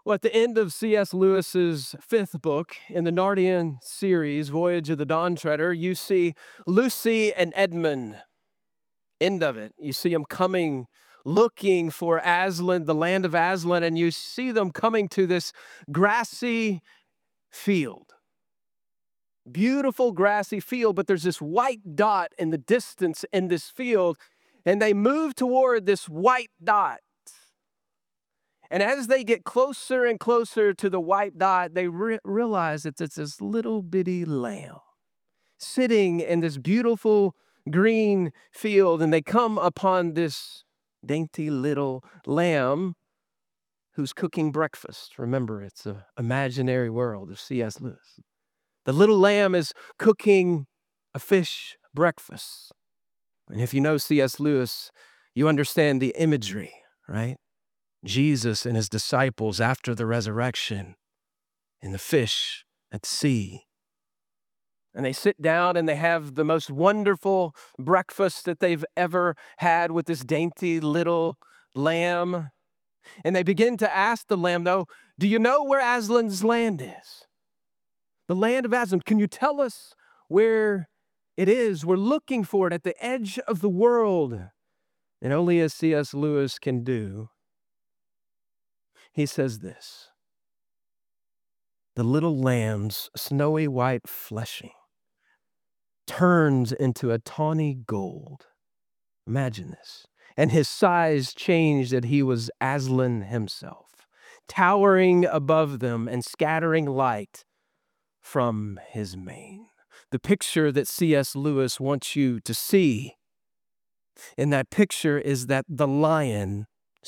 Well, at the end of C.S. Lewis's fifth book in the Narnian series, Voyage of the Dawn Treader, you see Lucy and Edmund. End of it. You see them coming, looking for Aslan, the land of Aslan, and you see them coming to this grassy field. Beautiful grassy field, but there's this white dot in the distance in this field, and they move toward this white dot. And as they get closer and closer to the white dot, they realize that it's this little bitty lamb sitting in this beautiful green field. And they come upon this dainty little lamb who's cooking breakfast. Remember, it's an imaginary world of C.S. Lewis. The little lamb is cooking a fish breakfast. And if you know C.S. Lewis, you understand the imagery, right? Jesus and his disciples after the resurrection and the fish at sea. And they sit down and they have the most wonderful breakfast that they've ever had with this dainty little lamb. And they begin to ask the lamb, though, do you know where Aslan's land is? The land of Aslan, can you tell us where it is? We're looking for it at the edge of the world. And only as C.S. Lewis can do, he says this: the little lamb's snowy white fleshing turns into a tawny gold. Imagine this. And his size changed that he was Aslan himself, towering above them and scattering light from his mane. The picture that C.S. Lewis wants you to see in that picture is that the lamb,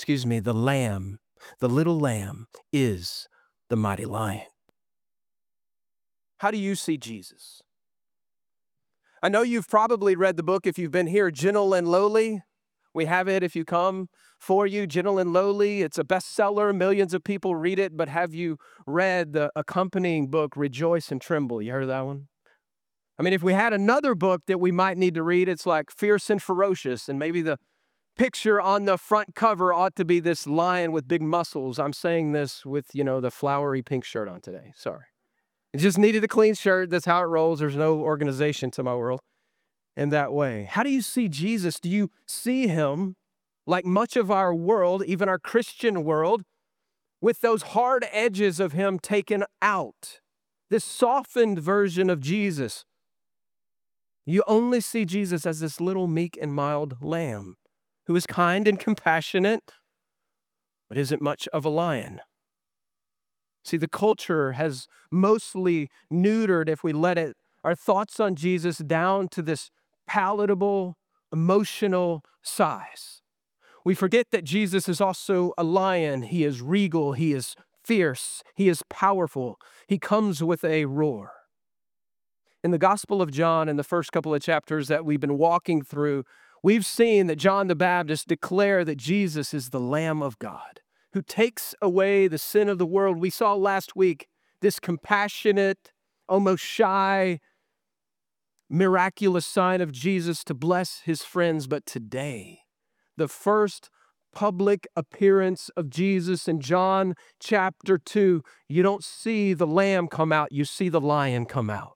the little lamb is the mighty lion. How do you see Jesus? I know you've probably read the book if you've been here, Gentle and Lowly. We have it if you come for you, Gentle and Lowly. It's a bestseller. Millions of people read it, but have you read the accompanying book, Rejoice and Tremble? You heard of that one? I mean, if we had another book that we might need to read, it's like Fierce and Ferocious, and maybe the picture on the front cover ought to be this lion with big muscles. I'm saying this with, the flowery pink shirt on today. Sorry. It just needed a clean shirt. That's how it rolls. There's no organization to my world in that way. How do you see Jesus? Do you see him like much of our world, even our Christian world, with those hard edges of him taken out? This softened version of Jesus. You only see Jesus as this little meek and mild lamb who is kind and compassionate, but isn't much of a lion. See, the culture has mostly neutered, if we let it, our thoughts on Jesus down to this palatable, emotional size. We forget that Jesus is also a lion. He is regal. He is fierce. He is powerful. He comes with a roar. In the Gospel of John, in the first couple of chapters that we've been walking through, we've seen that John the Baptist declare that Jesus is the Lamb of God who takes away the sin of the world. We saw last week this compassionate, almost shy, miraculous sign of Jesus to bless his friends. But today, the first public appearance of Jesus in John chapter 2, you don't see the lamb come out, you see the lion come out.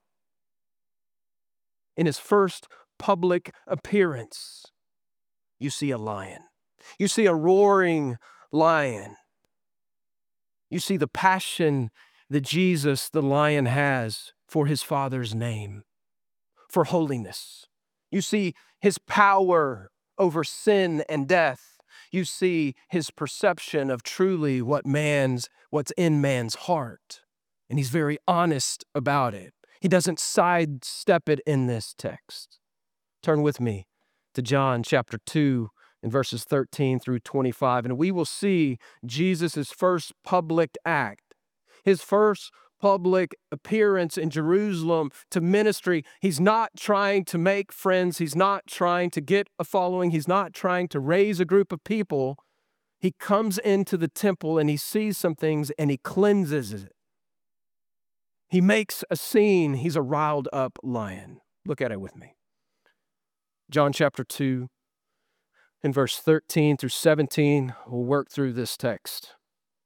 In his first public appearance, you see a lion. You see a roaring lion. You see the passion that Jesus, the lion, has for his Father's name, for holiness. You see his power over sin and death. You see his perception of truly what's in man's heart. And he's very honest about it. He doesn't sidestep it in this text. Turn with me to John chapter 2 in verses 13 through 25, and we will see Jesus' first public act, his first public appearance in Jerusalem to ministry. He's not trying to make friends. He's not trying to get a following. He's not trying to raise a group of people. He comes into the temple and he sees some things and he cleanses it. He makes a scene. He's a riled up lion. Look at it with me. John chapter 2 in verse 13 through 17. We'll work through this text.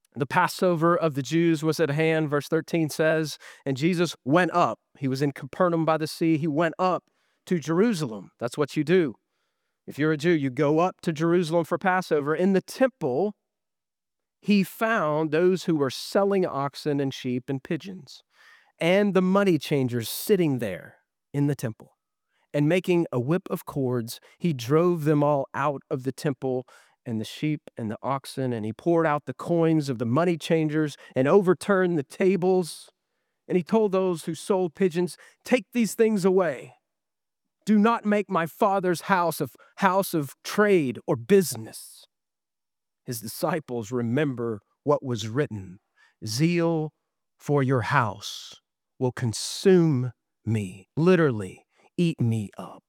The Passover of the Jews was at hand, verse 13 says, and Jesus went up. He was in Capernaum by the sea. He went up to Jerusalem. That's what you do. If you're a Jew, you go up to Jerusalem for Passover. In the temple, he found those who were selling oxen and sheep and pigeons, and the money changers sitting there in the temple. And making a whip of cords, he drove them all out of the temple, and the sheep and the oxen, and he poured out the coins of the money changers and overturned the tables. And he told those who sold pigeons, "Take these things away. Do not make my Father's house of trade or business." His disciples remember what was written, "Zeal for your house will consume me," literally, eat me up.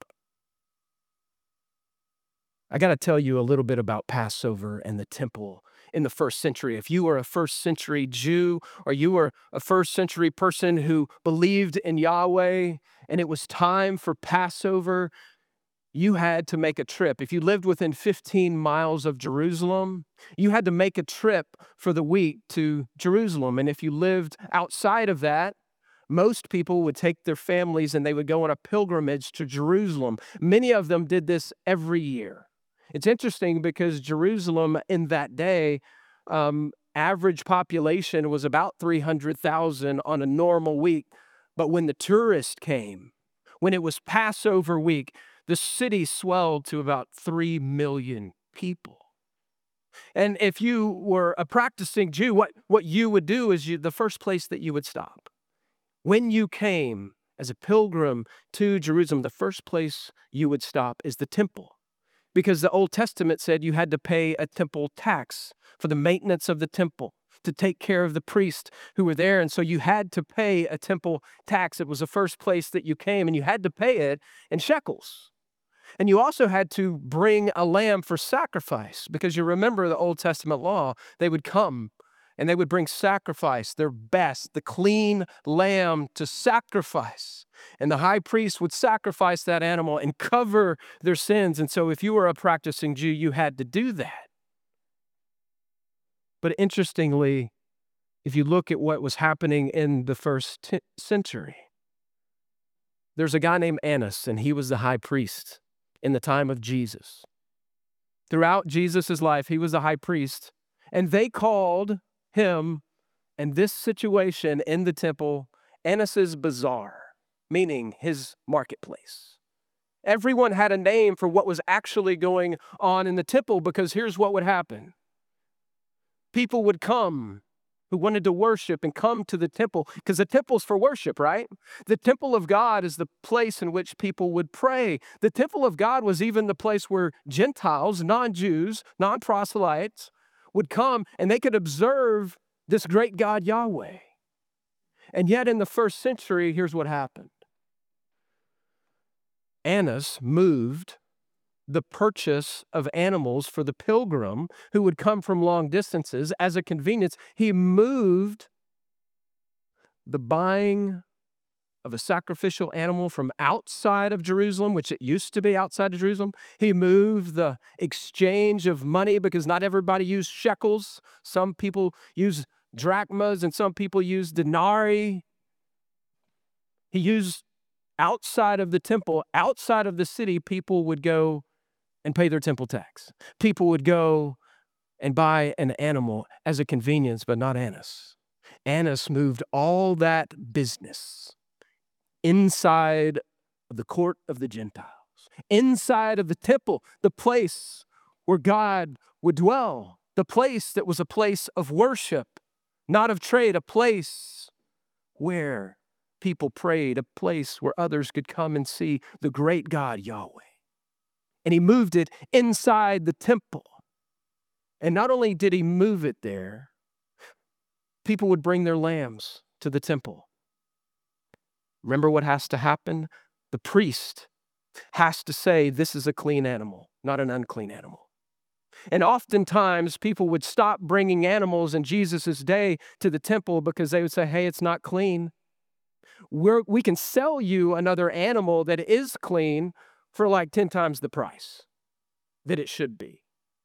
I got to tell you a little bit about Passover and the temple in the first century. If you were a first century Jew or you were a first century person who believed in Yahweh and it was time for Passover, you had to make a trip. If you lived within 15 miles of Jerusalem, you had to make a trip for the week to Jerusalem. And if you lived outside of that, most people would take their families and they would go on a pilgrimage to Jerusalem. Many of them did this every year. It's interesting because Jerusalem in that day, average population was about 300,000 on a normal week. But when the tourists came, when it was Passover week, the city swelled to about 3 million people. And if you were a practicing Jew, what you would do is the first place that you would stop. When you came as a pilgrim to Jerusalem, the first place you would stop is the temple. Because the Old Testament said you had to pay a temple tax for the maintenance of the temple, to take care of the priests who were there. And so you had to pay a temple tax. It was the first place that you came, and you had to pay it in shekels. And you also had to bring a lamb for sacrifice, because you remember the Old Testament law. They would come and they would bring sacrifice, their best, the clean lamb to sacrifice. And the high priest would sacrifice that animal and cover their sins. And so if you were a practicing Jew, you had to do that. But interestingly, if you look at what was happening in the first century, there's a guy named Annas, and he was the high priest in the time of Jesus. Throughout Jesus' life, he was the high priest, and they called him and this situation in the temple Annas's Bazaar, meaning his marketplace. Everyone had a name for what was actually going on in the temple, because here's what would happen. People would come who wanted to worship and come to the temple, because the temple's for worship, right? The temple of God is the place in which people would pray. The temple of God was even the place where Gentiles, non-Jews, non-proselytes would come and they could observe this great God Yahweh. And yet in the first century, here's what happened. Annas moved the purchase of animals for the pilgrim who would come from long distances as a convenience. He moved the buying of a sacrificial animal from outside of Jerusalem, which it used to be outside of Jerusalem. He moved the exchange of money, because not everybody used shekels. Some people use drachmas and some people use denarii. He used outside of the temple, outside of the city, people would go and pay their temple tax. People would go and buy an animal as a convenience, but not Annas. Annas moved all that business inside of the court of the Gentiles, inside of the temple, the place where God would dwell, the place that was a place of worship, not of trade, a place where people prayed, a place where others could come and see the great God Yahweh. And he moved it inside the temple. And not only did he move it there, people would bring their lambs to the temple. Remember what has to happen? The priest has to say, this is a clean animal, not an unclean animal. And oftentimes people would stop bringing animals in Jesus' day to the temple because they would say, hey, it's not clean. We can sell you another animal that is clean for like 10 times the price that it should be.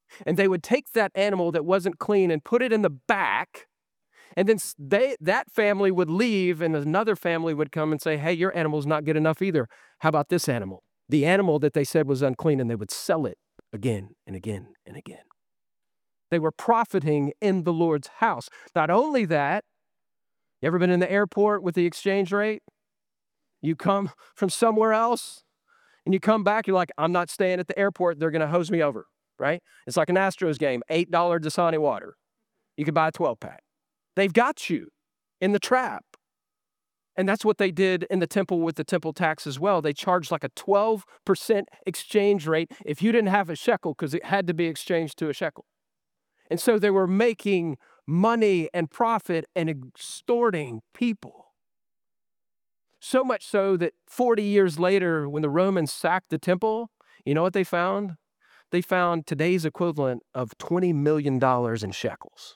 And they would take that animal that wasn't clean and put it in the back. And then that family would leave and another family would come and say, hey, your animal's not good enough either. How about this animal? The animal that they said was unclean, and they would sell it again and again and again. They were profiting in the Lord's house. Not only that, you ever been in the airport with the exchange rate? You come from somewhere else and you come back, you're like, I'm not staying at the airport. They're going to hose me over, right? It's like an Astros game, $8 Dasani water. You can buy a 12-pack. They've got you in the trap. And that's what they did in the temple with the temple tax as well. They charged like a 12% exchange rate if you didn't have a shekel, because it had to be exchanged to a shekel. And so they were making money and profit and extorting people. So much so that 40 years later, when the Romans sacked the temple, you know what they found? They found today's equivalent of $20 million in shekels.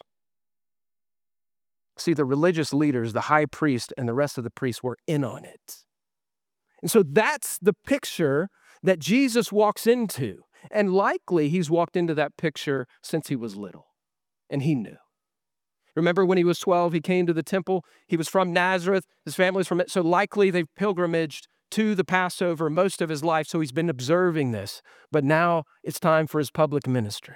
See, the religious leaders, the high priest, and the rest of the priests were in on it. And so that's the picture that Jesus walks into. And likely he's walked into that picture since he was little. And he knew. Remember when he was 12, he came to the temple. He was from Nazareth. His family was from it. So likely they've pilgrimaged to the Passover most of his life. So he's been observing this. But now it's time for his public ministry.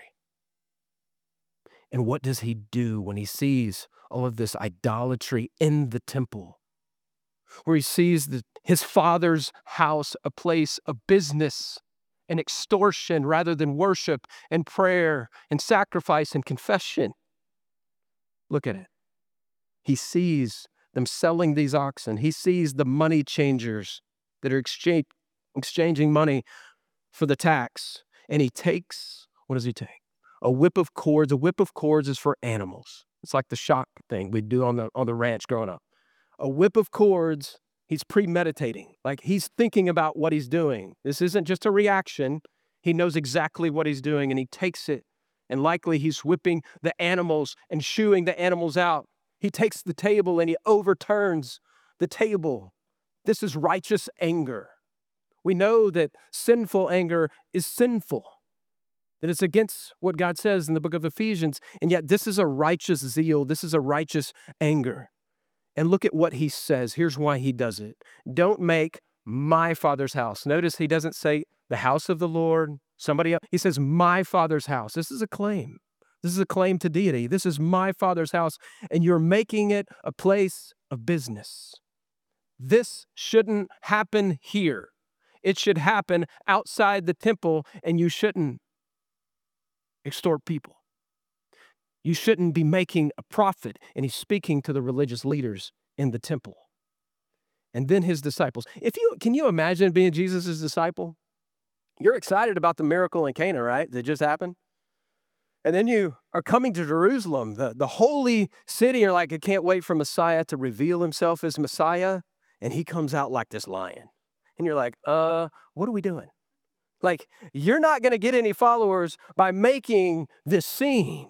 And what does he do when he sees all of this idolatry in the temple? Where he sees his father's house a place of business and extortion rather than worship and prayer and sacrifice and confession. Look at it. He sees them selling these oxen. He sees the money changers that are exchanging money for the tax. And he takes, what does he take? A whip of cords. A whip of cords is for animals. It's like the shock thing we do on the ranch growing up. A whip of cords, he's premeditating. Like he's thinking about what he's doing. This isn't just a reaction. He knows exactly what he's doing, and he takes it. And likely he's whipping the animals and shooing the animals out. He takes the table and he overturns the table. This is righteous anger. We know that sinful anger is sinful, that it's against what God says in the book of Ephesians. And yet this is a righteous zeal. This is a righteous anger. And look at what he says. Here's why he does it. Don't make my Father's house. Notice he doesn't say the house of the Lord, somebody else. He says my Father's house. This is a claim. This is a claim to deity. This is my Father's house, and you're making it a place of business. This shouldn't happen here. It should happen outside the temple, and you shouldn't extort people. You shouldn't be making a profit. And he's speaking to the religious leaders in the temple. And then his disciples. Can you imagine being Jesus' disciple? You're excited about the miracle in Cana, right? That just happened. And then you are coming to Jerusalem, the holy city. You're like, I can't wait for Messiah to reveal himself as Messiah. And he comes out like this lion. And you're like, what are we doing? Like, you're not going to get any followers by making this scene.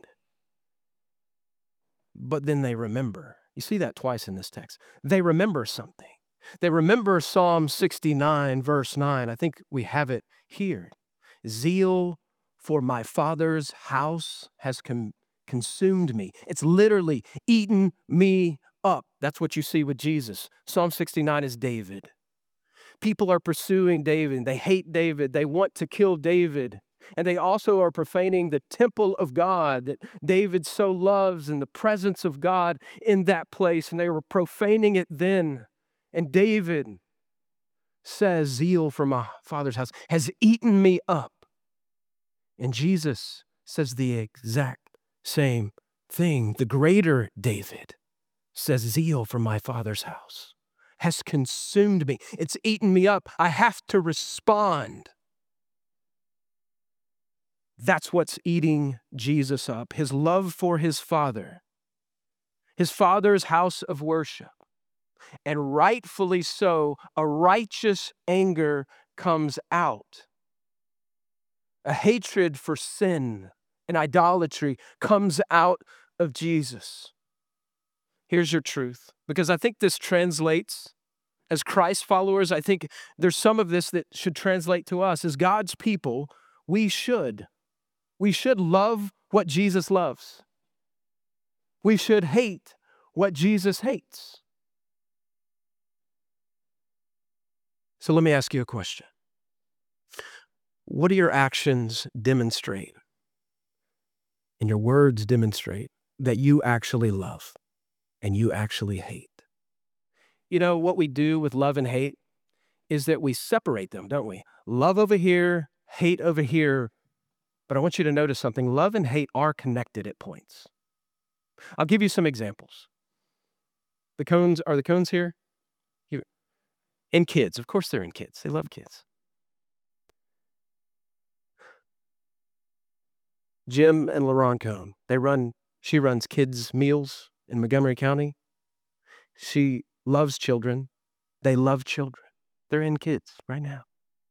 But then they remember. You see that twice in this text. They remember something. They remember Psalm 69, verse 9. I think we have it here. Zeal for my Father's house has consumed me. It's literally eaten me up. That's what you see with Jesus. Psalm 69 is David. People are pursuing David. They hate David. They want to kill David. And they also are profaning the temple of God that David so loves and the presence of God in that place. And they were profaning it then. And David says, zeal for my Father's house has eaten me up. And Jesus says the exact same thing. The greater David says, zeal for my Father's house has consumed me. It's eaten me up. I have to respond. That's what's eating Jesus up. His love for his Father, his Father's house of worship. And rightfully so, a righteous anger comes out. A hatred for sin and idolatry comes out of Jesus. Here's your truth, because I think this translates as Christ followers. I think there's some of this that should translate to us as God's people. We should We should love what Jesus loves. We should hate what Jesus hates. So let me ask you a question. What do your actions demonstrate and your words demonstrate that you actually love and you actually hate? You know, what we do with love and hate is that we separate them, don't we? Love over here, hate over here. But I want you to notice something. Love and hate are connected at points. I'll give you some examples. The cones here? In kids. Of course they're in kids. They love kids. Jim and LaRon Cone, she runs kids' meals in Montgomery County. She loves children. They love children. They're in kids right now.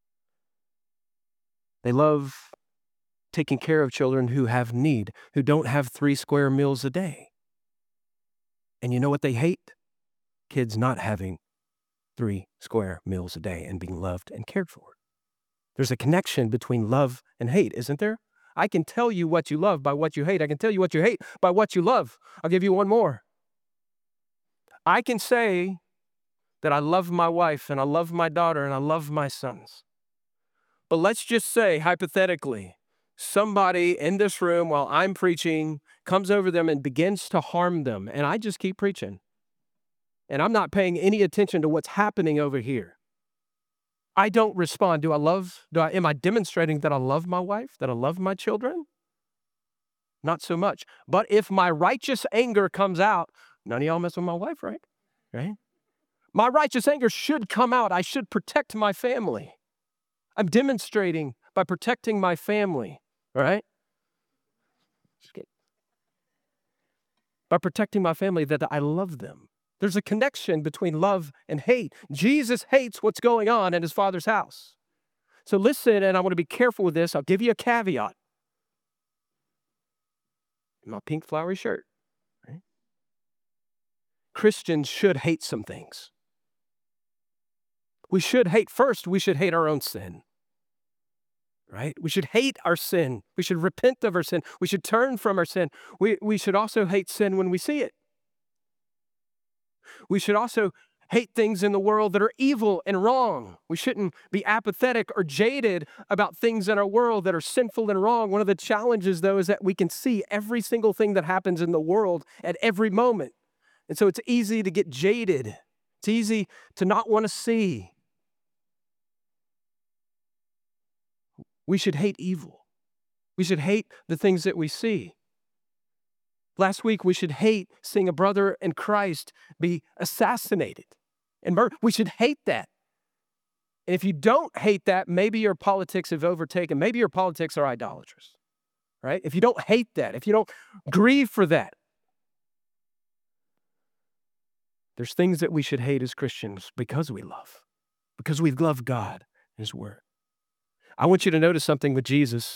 They love taking care of children who have need, who don't have 3 square meals a day. And you know what they hate? Kids not having 3 square meals a day and being loved and cared for. There's a connection between love and hate, isn't there? I can tell you what you love by what you hate. I can tell you what you hate by what you love. I'll give you one more. I can say that I love my wife and I love my daughter and I love my sons. But let's just say, hypothetically, somebody in this room while I'm preaching comes over them and begins to harm them, and I just keep preaching. And I'm not paying any attention to what's happening over here. I don't respond. Am I demonstrating that I love my wife, that I love my children? Not so much. But if my righteous anger comes out, none of y'all mess with my wife, right? Right? My righteous anger should come out. I should protect my family. I'm demonstrating by protecting my family, right? By protecting my family that I love them. There's a connection between love and hate. Jesus hates what's going on in his Father's house. So listen, and I want to be careful with this. I'll give you a caveat. My pink flowery shirt. Right? Christians should hate some things. We should hate our own sin. Right? We should hate our sin. We should repent of our sin. We should turn from our sin. We should also hate sin when we see it. We should also hate things in the world that are evil and wrong. We shouldn't be apathetic or jaded about things in our world that are sinful and wrong. One of the challenges, though, is that we can see every single thing that happens in the world at every moment. And so it's easy to get jaded. It's easy to not want to see. We should hate evil. We should hate the things that we see. Last week, we should hate seeing a brother in Christ be assassinated and murdered. We should hate that. And if you don't hate that, maybe your politics have overtaken. Maybe your politics are idolatrous, right? If you don't hate that, if you don't grieve for that, there's things that we should hate as Christians because we love God and his word. I want you to notice something with Jesus.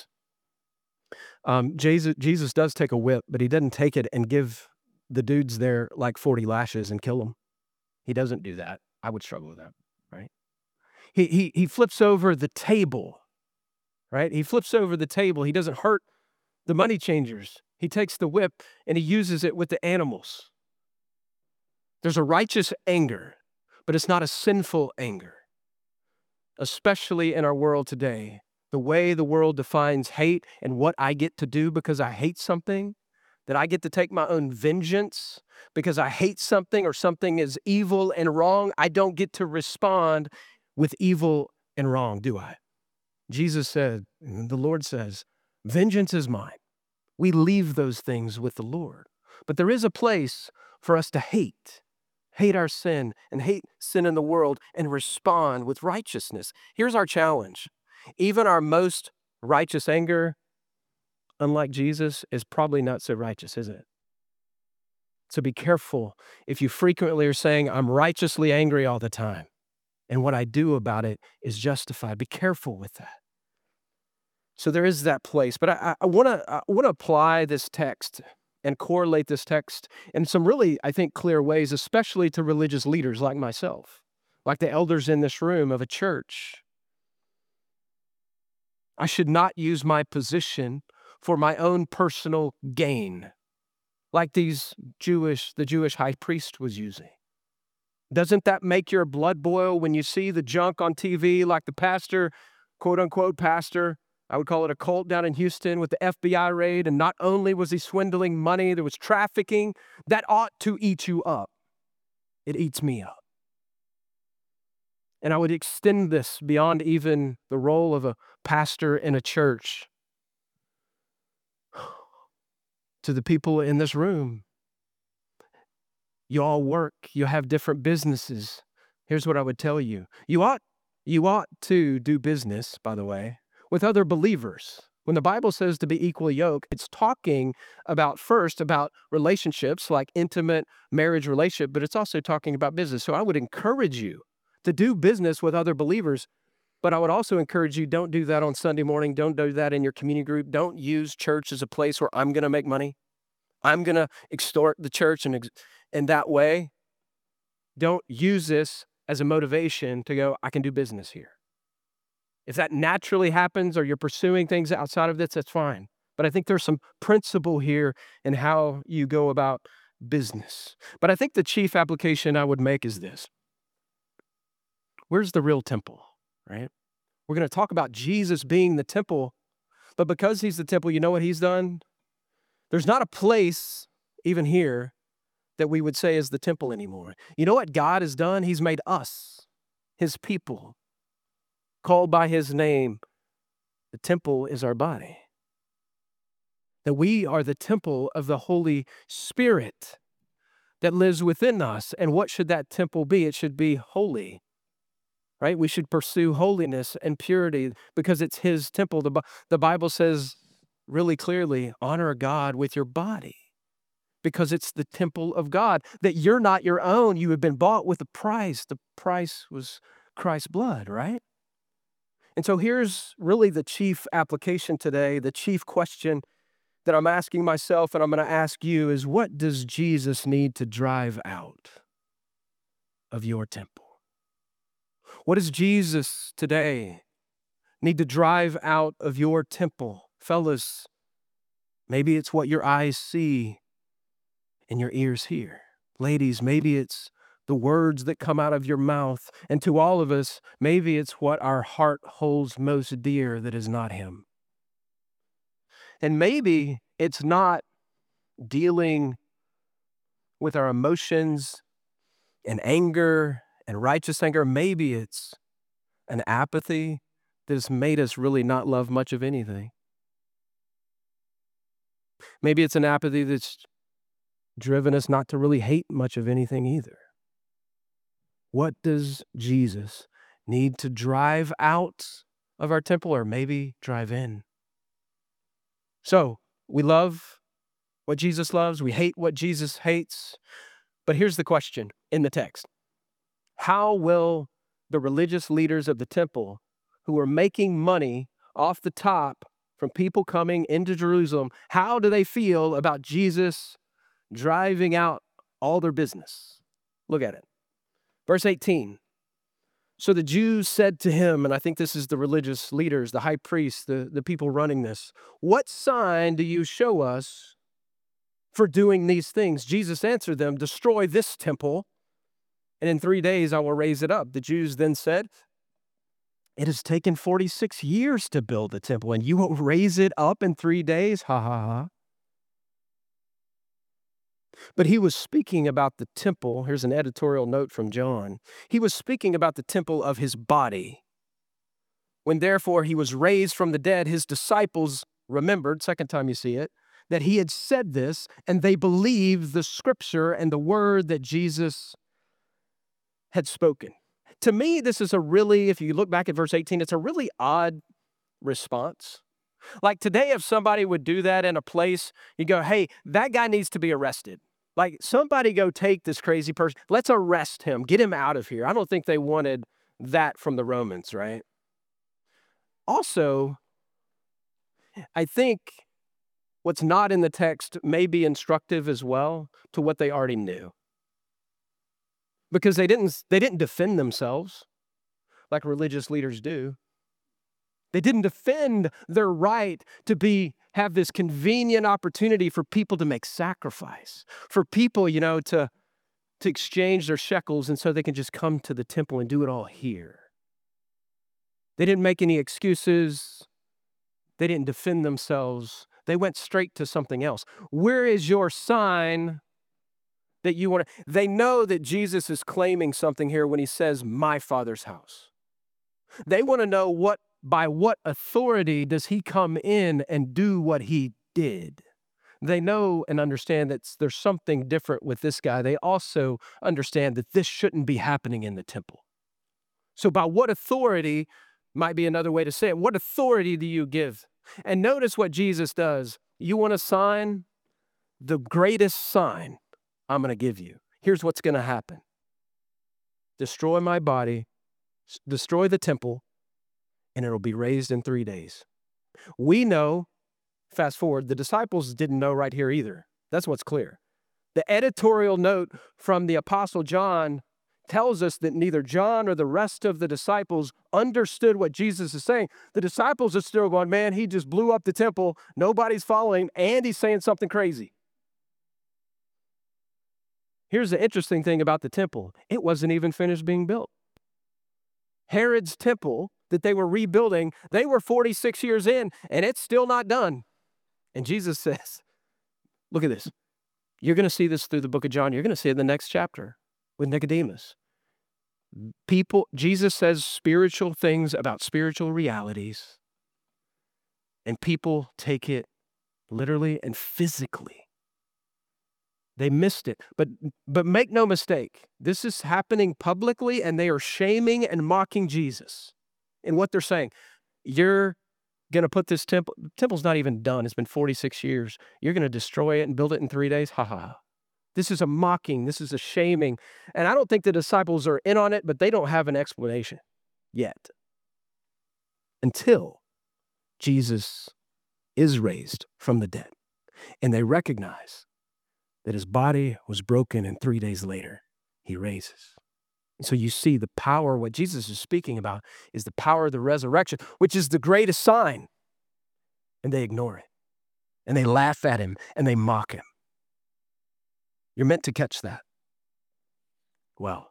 Jesus does take a whip, but he doesn't take it and give the dudes there like 40 lashes and kill them. He doesn't do that. I would struggle with that, right? He flips over the table, right? He flips over the table. He doesn't hurt the money changers. He takes the whip and he uses it with the animals. There's a righteous anger, but it's not a sinful anger, especially in our world today. The way the world defines hate and what I get to do because I hate something, that I get to take my own vengeance because I hate something or something is evil and wrong. I don't get to respond with evil and wrong, do I? Jesus said, the Lord says, vengeance is mine. We leave those things with the Lord. But there is a place for us to hate our sin and hate sin in the world and respond with righteousness. Here's our challenge. Even our most righteous anger, unlike Jesus, is probably not so righteous, is it? So be careful if you frequently are saying, I'm righteously angry all the time, and what I do about it is justified. Be careful with that. So there is that place. But I want to apply this text and correlate this text in some really, I think, clear ways, especially to religious leaders like myself, like the elders in this room of a church. I should not use my position for my own personal gain, like the Jewish high priest was using. Doesn't that make your blood boil when you see the junk on TV, like the pastor, quote unquote pastor, I would call it a cult down in Houston with the FBI raid, and not only was he swindling money, there was trafficking. That ought to eat you up. It eats me up. And I would extend this beyond even the role of a pastor in a church to the people in this room. You all work, you have different businesses. Here's what I would tell you. You ought to do business, by the way, with other believers. When the Bible says to be equally yoked, it's talking about relationships like intimate marriage relationship, but it's also talking about business. So I would encourage you to do business with other believers, but I would also encourage you, don't do that on Sunday morning. Don't do that in your community group. Don't use church as a place where I'm going to make money. I'm going to extort the church in that way. Don't use this as a motivation to go, I can do business here. If that naturally happens or you're pursuing things outside of this, that's fine. But I think there's some principle here in how you go about business. But I think the chief application I would make is this. Where's the real temple, right? We're going to talk about Jesus being the temple, but because he's the temple, you know what he's done? There's not a place, even here, that we would say is the temple anymore. You know what God has done? He's made us, his people, called by his name. The temple is our body. That we are the temple of the Holy Spirit that lives within us. And what should that temple be? It should be holy, right? We should pursue holiness and purity because it's his temple. The Bible says really clearly, honor God with your body, because it's the temple of God, that you're not your own. You have been bought with a price. The price was Christ's blood, right? And so here's really the chief application today. The chief question that I'm asking myself and I'm going to ask you is, what does Jesus need to drive out of your temple? What does Jesus today need to drive out of your temple? Fellas, maybe it's what your eyes see and your ears hear. Ladies, maybe it's the words that come out of your mouth. And to all of us, maybe it's what our heart holds most dear that is not him. And maybe it's not dealing with our emotions and anger and righteous anger. Maybe it's an apathy that has made us really not love much of anything. Maybe it's an apathy that's driven us not to really hate much of anything either. What does Jesus need to drive out of our temple, or maybe drive in? So we love what Jesus loves. We hate what Jesus hates. But here's the question in the text. How will the religious leaders of the temple, who are making money off the top from people coming into Jerusalem, how do they feel about Jesus driving out all their business? Look at it. Verse 18. So the Jews said to him, and I think this is the religious leaders, the high priests, the people running this, what sign do you show us for doing these things? Jesus answered them, destroy this temple, and in 3 days I will raise it up. The Jews then said, it has taken 46 years to build the temple, and you will raise it up in 3 days? Ha ha ha. But he was speaking about the temple. Here's an editorial note from John. He was speaking about the temple of his body. When therefore he was raised from the dead, his disciples remembered, second time you see it, that he had said this, and they believed the scripture and the word that Jesus had spoken. To me, this is if you look back at verse 18, it's a really odd response. Like today, if somebody would do that in a place, you go, hey, that guy needs to be arrested. Like somebody go take this crazy person. Let's arrest him. Get him out of here. I don't think they wanted that from the Romans, right? Also, I think what's not in the text may be instructive as well to what they already knew. Because they didn't defend themselves like religious leaders do. They didn't defend their right to have this convenient opportunity for people to make sacrifice, for people, to exchange their shekels and so they can just come to the temple and do it all here. They didn't make any excuses. They didn't defend themselves. They went straight to something else. Where is your sign that you want to? They know that Jesus is claiming something here when he says, my Father's house. They want to know by what authority does he come in and do what he did? They know and understand that there's something different with this guy. They also understand that this shouldn't be happening in the temple. So by what authority might be another way to say it. What authority do you give? And notice what Jesus does. You want a sign? The greatest sign I'm going to give you. Here's what's going to happen. Destroy my body, destroy the temple, and it'll be raised in 3 days. We know, fast forward, the disciples didn't know right here either. That's what's clear. The editorial note from the Apostle John tells us that neither John or the rest of the disciples understood what Jesus is saying. The disciples are still going, man, he just blew up the temple. Nobody's following, and he's saying something crazy. Here's the interesting thing about the temple. It wasn't even finished being built. Herod's temple that they were rebuilding, they were 46 years in, and it's still not done. And Jesus says, look at this. You're going to see this through the book of John. You're going to see it in the next chapter with Nicodemus. Jesus says spiritual things about spiritual realities, and people take it literally and physically. They missed it. But make no mistake, this is happening publicly, and they are shaming and mocking Jesus. And what they're saying, you're going to put this temple, the temple's not even done. It's been 46 years. You're going to destroy it and build it in 3 days? Ha ha ha. This is a mocking. This is a shaming. And I don't think the disciples are in on it, but they don't have an explanation yet. Until Jesus is raised from the dead. And they recognize that his body was broken, and 3 days later, he raises. And so you see the power, what Jesus is speaking about is the power of the resurrection, which is the greatest sign. And they ignore it. And they laugh at him, and they mock him. You're meant to catch that. Well,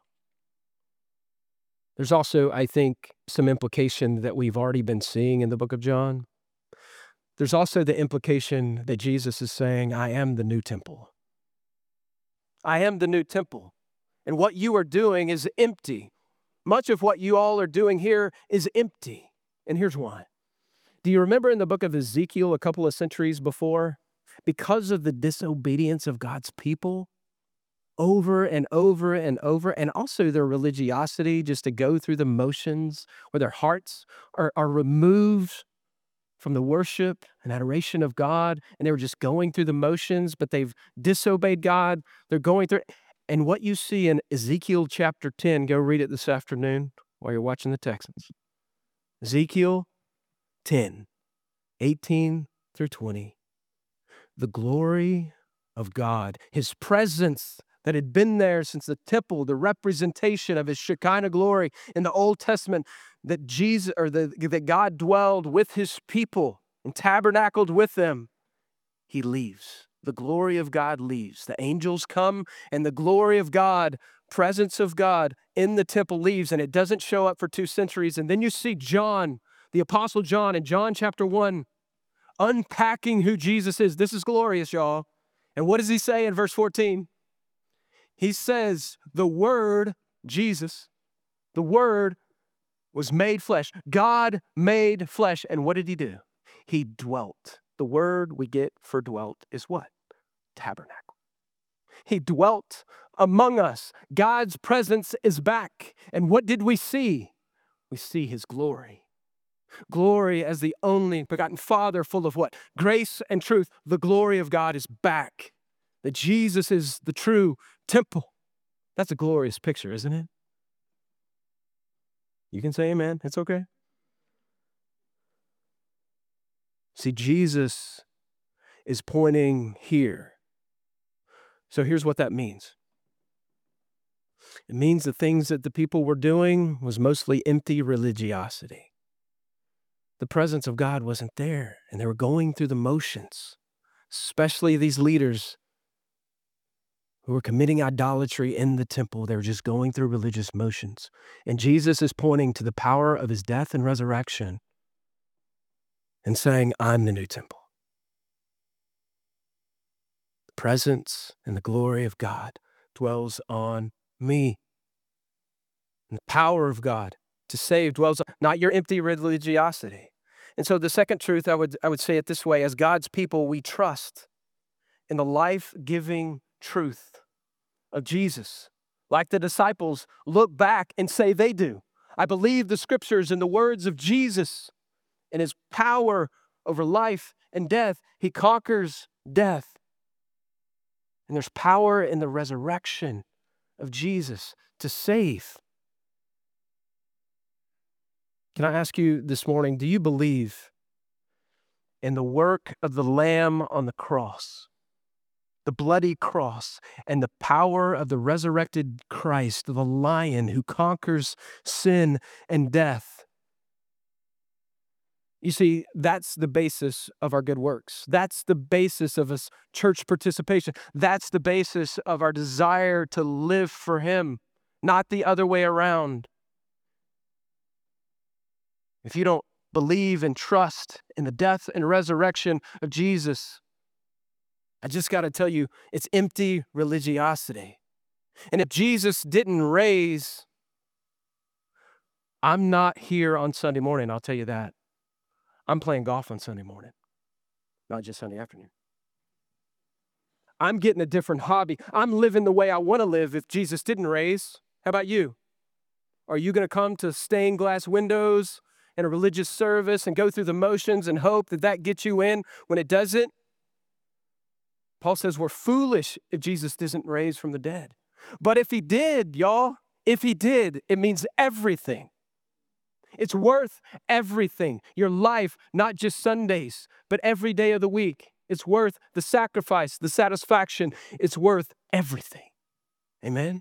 there's also, I think, some implication that we've already been seeing in the book of John. There's also the implication that Jesus is saying, I am the new temple. I am the new temple. And what you are doing is empty. Much of what you all are doing here is empty. And here's why. Do you remember in the book of Ezekiel a couple of centuries before? Because of the disobedience of God's people, over and over and over, and also their religiosity, just to go through the motions, where their hearts are removed from the worship and adoration of God, and they were just going through the motions, but they've disobeyed God. They're going through. And what you see in Ezekiel chapter 10, go read it this afternoon while you're watching the Texans. Ezekiel 10, 18 through 20. The glory of God, his presence that had been there since the temple, the representation of his Shekinah glory in the Old Testament, that that God dwelled with his people and tabernacled with them, he leaves. The glory of God leaves. The angels come, and the glory of God, presence of God in the temple leaves, and it doesn't show up for 2 centuries. And then you see John, the Apostle John, in John chapter 1, unpacking who Jesus is. This is glorious, y'all. And what does he say in verse 14? He says, the Word, Jesus, the Word was made flesh. God made flesh. And what did he do? He dwelt. The word we get for dwelt is what? Tabernacle. He dwelt among us. God's presence is back. And what did we see? We see his glory. Glory as the only begotten Father, full of what? Grace and truth. The glory of God is back. That Jesus is the true temple. That's a glorious picture, isn't it? You can say amen. It's okay. See, Jesus is pointing here. So here's what that means. It means the things that the people were doing was mostly empty religiosity. the presence of God wasn't there, and they were going through the motions, especially these leaders who were committing idolatry in the temple. They were just going through religious motions. And Jesus is pointing to the power of his death and resurrection and saying, I'm the new temple. The presence and the glory of God dwells on me. And the power of God to save dwells on, not your empty religiosity. And so the second truth, I would say it this way: as God's people, we trust in the life-giving truth of Jesus. Like the disciples look back and say they do. I believe the scriptures and the words of Jesus and his power over life and death. He conquers death. And there's power in the resurrection of Jesus to save. Can I ask you this morning, do you believe in the work of the Lamb on the cross, the bloody cross, and the power of the resurrected Christ, the Lion who conquers sin and death? You see, that's the basis of our good works. That's the basis of us church participation. That's the basis of our desire to live for him, not the other way around. If you don't believe and trust in the death and resurrection of Jesus, I just got to tell you, it's empty religiosity. And if Jesus didn't raise, I'm not here on Sunday morning, I'll tell you that. I'm playing golf on Sunday morning, not just Sunday afternoon. I'm getting a different hobby. I'm living the way I want to live if Jesus didn't raise. How about you? Are you going to come to stained glass windows in a religious service and go through the motions and hope that that gets you in when it doesn't? Paul says we're foolish if Jesus isn't raised from the dead. But if he did, y'all, if he did, it means everything. It's worth everything. Your life, not just Sundays, but every day of the week. It's worth the sacrifice, the satisfaction. It's worth everything. Amen?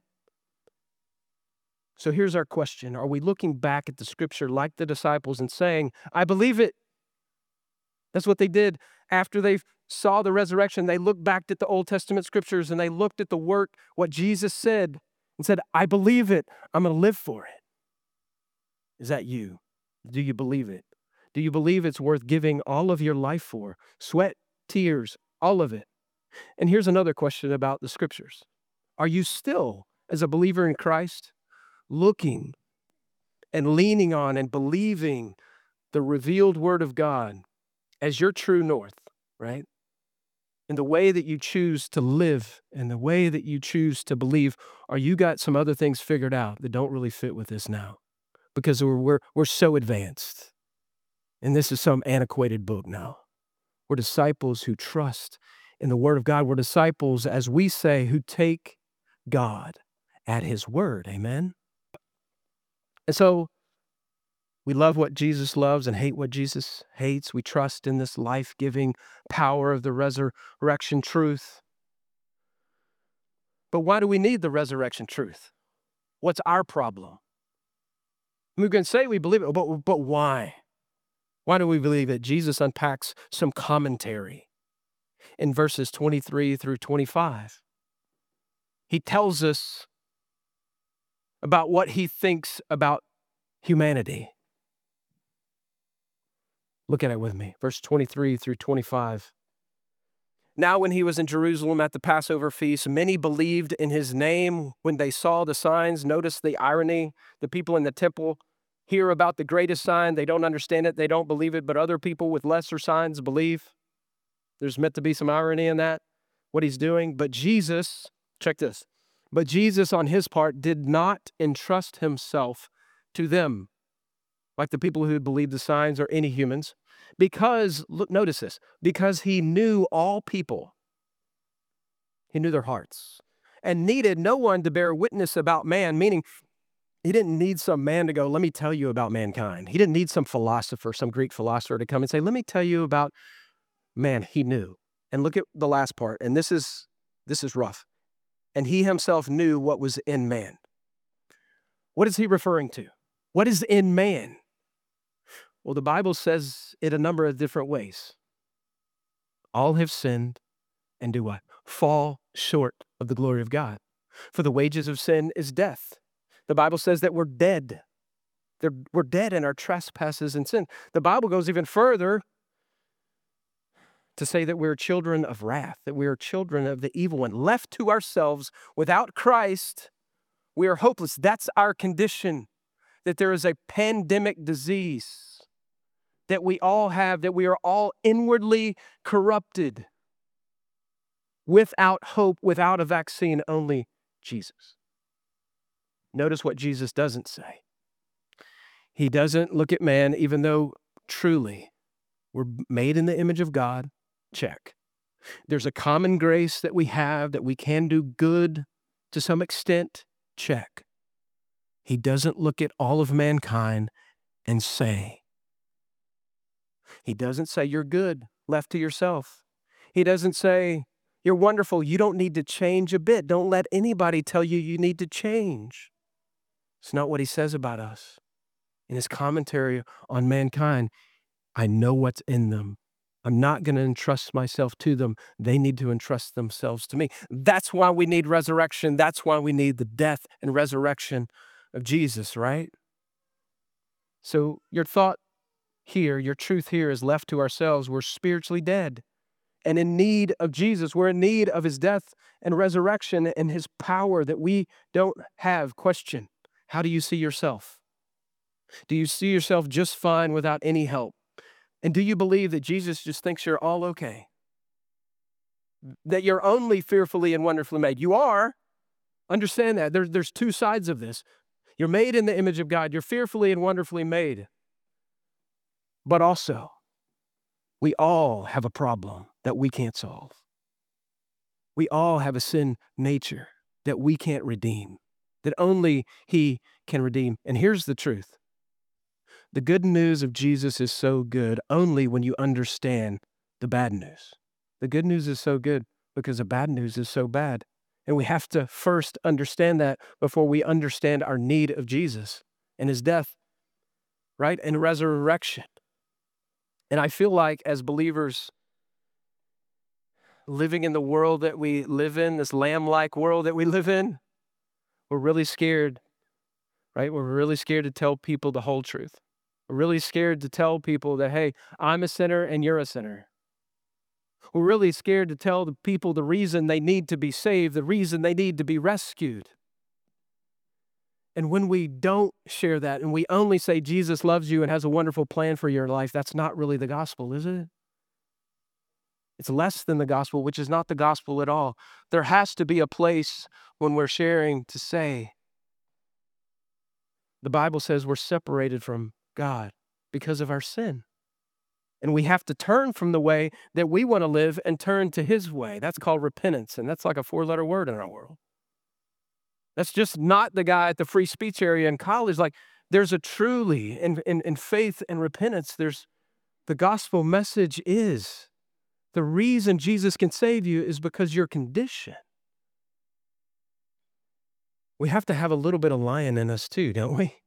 So here's our question. Are we looking back at the scripture like the disciples and saying, I believe it? That's what they did after they saw the resurrection. They looked back at the Old Testament scriptures and they looked at the work, what Jesus said, and said, I believe it. I'm going to live for it. Is that you? Do you believe it? Do you believe it's worth giving all of your life for? Sweat, tears, all of it. And here's another question about the scriptures. Are you still, as a believer in Christ, looking and leaning on and believing the revealed word of God as your true north, right? In the way that you choose to live and the way that you choose to believe, or you got some other things figured out that don't really fit with this now? Because we're so advanced. And this is some antiquated book now. We're disciples who trust in the word of God. We're disciples, as we say, who take God at his word. Amen? And so we love what Jesus loves and hate what Jesus hates. We trust in this life-giving power of the resurrection truth. But why do we need the resurrection truth? What's our problem? We can say we believe it, but why? Why do we believe it? Jesus unpacks some commentary in verses 23 through 25. He tells us about what he thinks about humanity. Look at it with me. Verse 23 through 25. Now when he was in Jerusalem at the Passover feast, many believed in his name when they saw the signs. Notice the irony. The people in the temple hear about the greatest sign. They don't understand it. They don't believe it. But other people with lesser signs believe. There's meant to be some irony in that, what he's doing. But Jesus, check this. But Jesus on his part did not entrust himself to them, like the people who believed the signs or any humans, because, look, notice this, because he knew all people. He knew their hearts and needed no one to bear witness about man, meaning he didn't need some man to go, let me tell you about mankind. He didn't need some philosopher, some Greek philosopher to come and say, let me tell you about man. He knew. And look at the last part, and this is rough. And he himself knew what was in man. What is he referring to? What is in man? Well, the Bible says it a number of different ways. All have sinned and do what? Fall short of the glory of God. For the wages of sin is death. The Bible says that we're dead. We're dead in our trespasses and sin. The Bible goes even further to say that we're children of wrath, that we are children of the evil one. Left to ourselves without Christ, we are hopeless. That's our condition, that there is a pandemic disease that we all have, that we are all inwardly corrupted, without hope, without a vaccine, only Jesus. Notice what Jesus doesn't say. He doesn't look at man, even though truly we're made in the image of God. Check. There's a common grace that we have, that we can do good to some extent. Check. He doesn't look at all of mankind and say, he doesn't say you're good, left to yourself. He doesn't say you're wonderful, you don't need to change a bit. Don't let anybody tell you you need to change. It's not what he says about us. In his commentary on mankind, I know what's in them. I'm not going to entrust myself to them. They need to entrust themselves to me. That's why we need resurrection. That's why we need the death and resurrection of Jesus, right? So your thought here, your truth here is left to ourselves. We're spiritually dead and in need of Jesus. We're in need of his death and resurrection and his power that we don't have. Question: how do you see yourself? Do you see yourself just fine without any help? And do you believe that Jesus just thinks you're all okay? That you're only fearfully and wonderfully made? You are. Understand that. There's two sides of this. You're made in the image of God. You're fearfully and wonderfully made. But also, we all have a problem that we can't solve. We all have a sin nature that we can't redeem, that only he can redeem. And here's the truth. The good news of Jesus is so good only when you understand the bad news. The good news is so good because the bad news is so bad. And we have to first understand that before we understand our need of Jesus and his death, right? And resurrection. And I feel like as believers living in the world that we live in, this lamb-like world that we live in, we're really scared, right? We're really scared to tell people the whole truth. We're really scared to tell people that, hey, I'm a sinner and you're a sinner. We're really scared to tell the people the reason they need to be saved, the reason they need to be rescued. And when we don't share that and we only say Jesus loves you and has a wonderful plan for your life, that's not really the gospel, is it? It's less than the gospel, which is not the gospel at all. There has to be a place when we're sharing to say, the Bible says we're separated from God because of our sin. And we have to turn from the way that we want to live and turn to his way. That's called repentance. And that's like a 4-letter word in our world. That's just not the guy at the free speech area in college. Like, there's a truly, in faith and repentance, there's the gospel message is the reason Jesus can save you is because your condition. We have to have a little bit of lion in us too, don't we?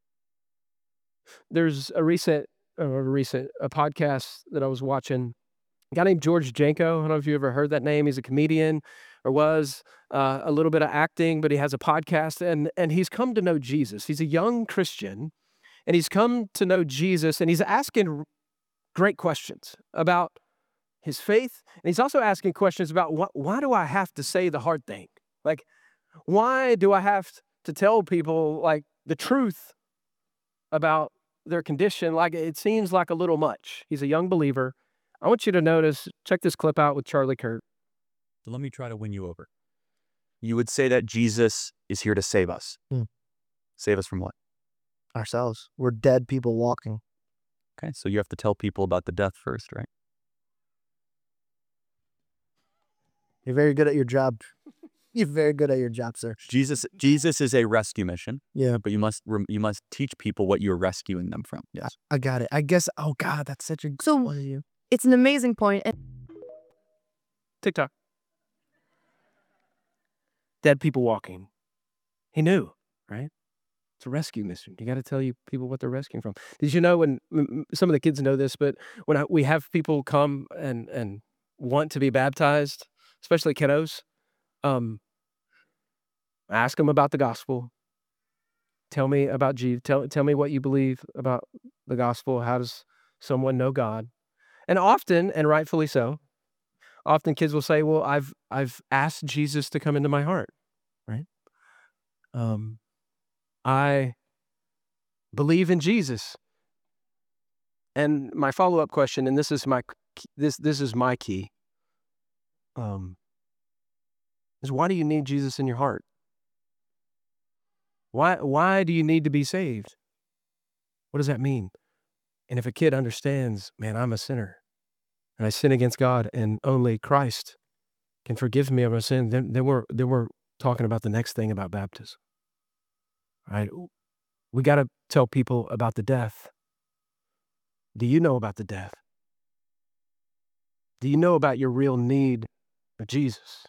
There's a podcast that I was watching. A guy named George Janko. I don't know if you ever heard that name. He's a comedian, or was a little bit of acting, but he has a podcast, and he's come to know Jesus. He's a young Christian, and he's come to know Jesus, and he's asking great questions about his faith, and he's also asking questions about why do I have to say the hard thing? Like, why do I have to tell people like the truth about their condition? Like, it seems like a little much. He's a young believer. I want you to notice, check this clip out with Charlie Kirk. So let me try to win you over. You would say that Jesus is here to save us. Save us from what? Ourselves. We're dead people walking. Okay, so you have to tell people about the death first, right? You're very good at your job. You're very good at your job, sir. Jesus is a rescue mission. Yeah. But you must teach people what you're rescuing them from. Yes. I got it. I guess, oh God, that's such a good So- point of view. It's an amazing point. TikTok. Dead people walking. He knew, right? It's a rescue mission. You got to tell people what they're rescuing from. Did you know when some of the kids know this, but when we have people come and want to be baptized, especially kiddos, ask them about the gospel. Tell me about Jesus. Tell me what you believe about the gospel. How does someone know God? And often, and rightfully so, often kids will say, "Well, I've asked Jesus to come into my heart." Right? I believe in Jesus. And my follow-up question, and this is my key, is why do you need Jesus in your heart? Why do you need to be saved? What does that mean? And if a kid understands, man, I'm a sinner, and I sin against God, and only Christ can forgive me of my sin, then we're talking about the next thing about baptism. Right? We got to tell people about the death. Do you know about the death? Do you know about your real need of Jesus?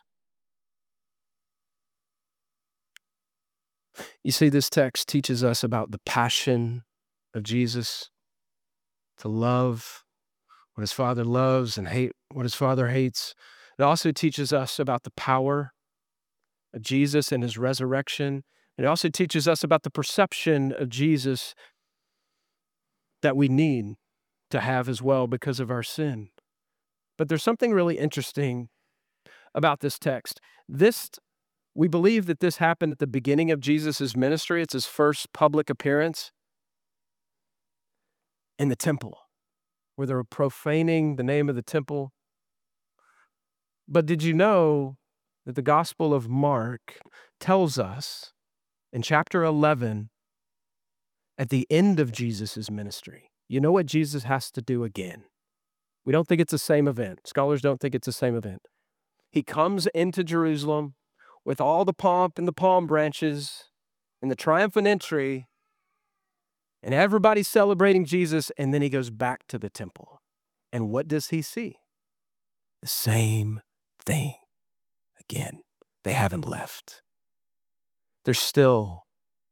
You see, this text teaches us about the passion of Jesus, to love what his Father loves and hate what his Father hates. It also teaches us about the power of Jesus and his resurrection. It also teaches us about the perception of Jesus that we need to have as well because of our sin. But there's something really interesting about this text. We believe that this happened at the beginning of Jesus' ministry. It's his first public appearance in the temple, where they were profaning the name of the temple. But did you know that the Gospel of Mark tells us in chapter 11, at the end of Jesus' ministry, you know what Jesus has to do again? We don't think it's the same event. Scholars don't think it's the same event. He comes into Jerusalem with all the pomp and the palm branches and the triumphant entry, and everybody's celebrating Jesus, and then he goes back to the temple. And what does he see? The same thing again. They haven't left. There's still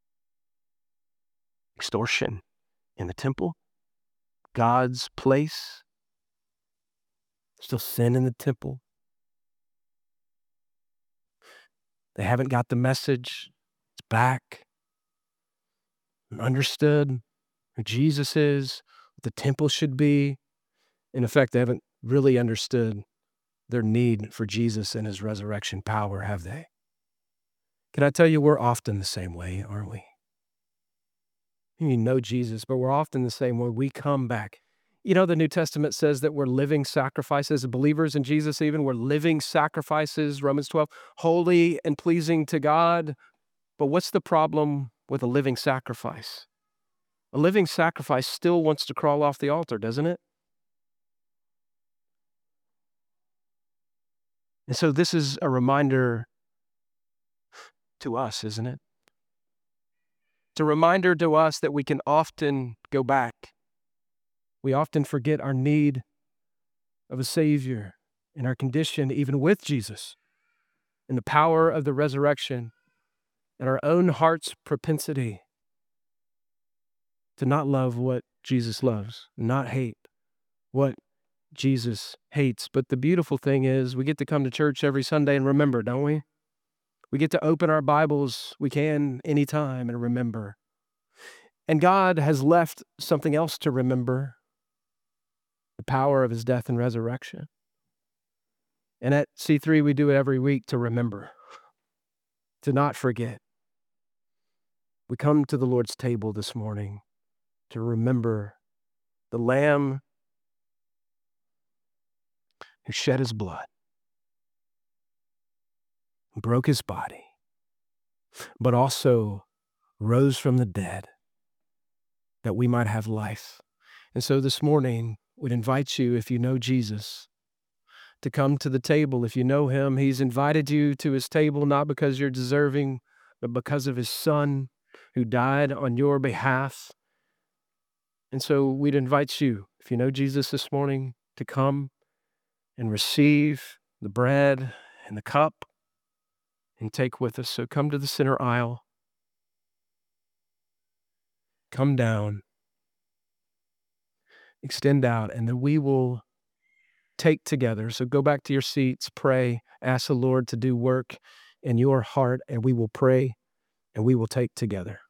extortion in the temple, God's place. Still sin in the temple. They haven't got the message. It's back. Understood who Jesus is, what the temple should be. In effect, they haven't really understood their need for Jesus and his resurrection power, have they? Can I tell you, we're often the same way, aren't we? You know Jesus, but we're often the same way. We come back. You know, the New Testament says that we're living sacrifices, believers in Jesus even, we're living sacrifices, Romans 12, holy and pleasing to God. But what's the problem with a living sacrifice? A living sacrifice still wants to crawl off the altar, doesn't it? And so this is a reminder to us, isn't it? It's a reminder to us that we can often go back. We often forget our need of a Savior and our condition, even with Jesus, and the power of the resurrection, and our own heart's propensity to not love what Jesus loves, not hate what Jesus hates. But the beautiful thing is we get to come to church every Sunday and remember, don't we? We get to open our Bibles, we can anytime, and remember. And God has left something else to remember, the power of his death and resurrection. And at C3, we do it every week to remember, to not forget. We come to the Lord's table this morning to remember the Lamb who shed his blood, who broke his body, but also rose from the dead that we might have life. And so this morning, we'd invite you, if you know Jesus, to come to the table. If you know him, he's invited you to his table, not because you're deserving, but because of his Son who died on your behalf. And so we'd invite you, if you know Jesus this morning, to come and receive the bread and the cup and take with us. So come to the center aisle. come down, extend out, and then we will take together. So go back to your seats, pray, ask the Lord to do work in your heart, and we will pray and we will take together.